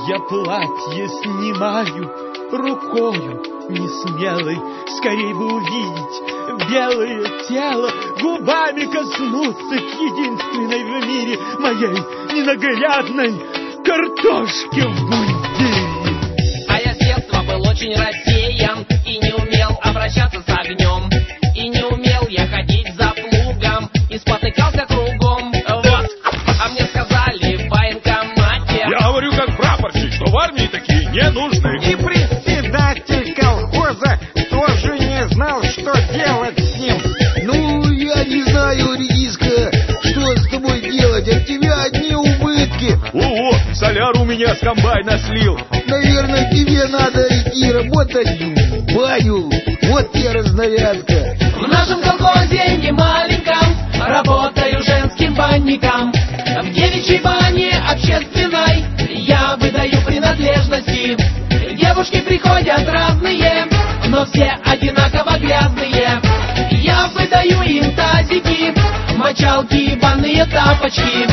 Я платье снимаю рукою несмелой, скорей бы увидеть белое тело, губами коснуться к единственной в мире моей ненаглядной картошке в мундире. А я с детства был очень рассеян и не умел обращаться с огнем, и не умел я ходить за плугом, и спотыкался кругом. Вот, а мне сказали в военкомате. Я говорю как прапорщик, что в армии такие не нужны. И председатель колхоза тоже не знал, что делать с ним. Ну, я не знаю, редиска, что с тобой делать, от тебя одни убытки. Ого, соляр у меня с комбайна слил. Наверное, тебе надо идти работать в баню. Вот тебе разнарядка. В нашем колхозе не маленьком работаю женским банником. В девичьей бане общественной я выдаю принадлежности. Девушки приходят разные, но все одинаково грязные. Я выдаю им тазики, мочалки, банные тапочки.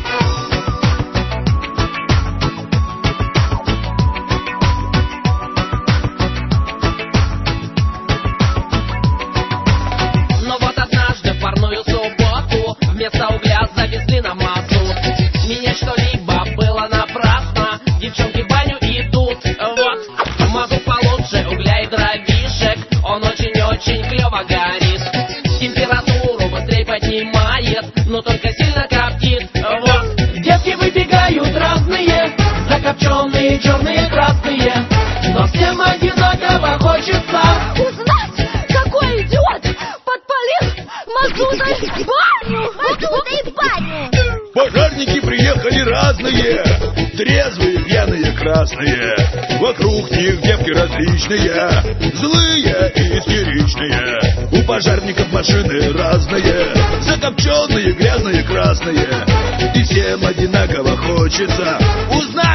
Но вот однажды в парную субботу вместо угля завезли на мазут. Менять что-либо было напрасно, девчонки в баню идут. Вот, мазут получше угля и дровишек, он очень-очень клево горит. Температуру быстрее поднимает, но только сильно коптит. Вот, девки выбегают разные, закопченные, черные, красные, но всем одинаково хочется узнать, какой идиот подпалил мазутой баню. Мазутой баню. Пожарники приехали разные, трезвые, пьяные, красные. Вокруг них девки различные, злые и истеричные. У пожарников машины разные, закопченные, грязные, красные. И всем одинаково хочется узнать,